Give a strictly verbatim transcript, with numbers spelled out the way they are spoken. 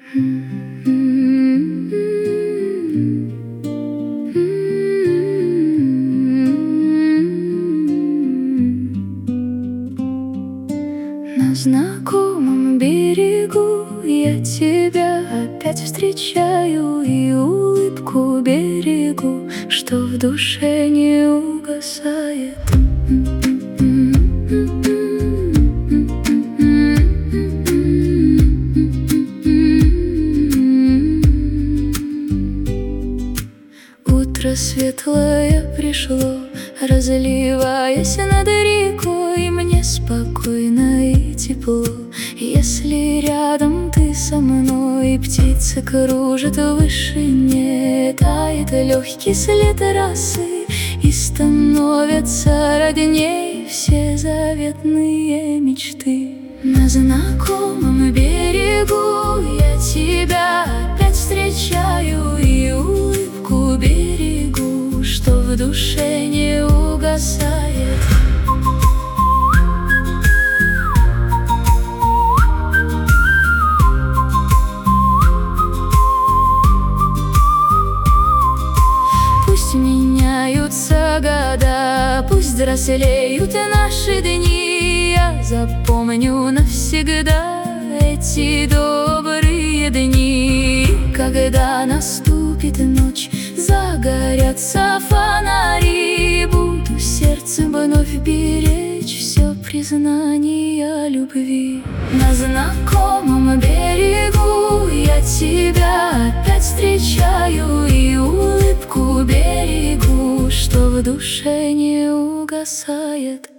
На знакомом берегу я тебя опять встречаю и улыбку берегу, что в душе не угасает. Утро светлое пришло, разливаясь над рекой, мне спокойно и тепло, если рядом ты со мной. Птицы кружат в вышине, тает легкий след росы, и становятся родней все заветные мечты. На знакомом берегу я тебя опять встречаю и улыбку берегу, что в душе не угасает. Пусть меняются года, пусть взрослеют наши дни, я запомню навсегда эти добрые дни. Когда наступит ночь, загорятся фонари, буду сердцем вновь беречь все признания любви. На знакомом берегу я тебя опять встречаю и улыбку берегу, что в душе не угасает.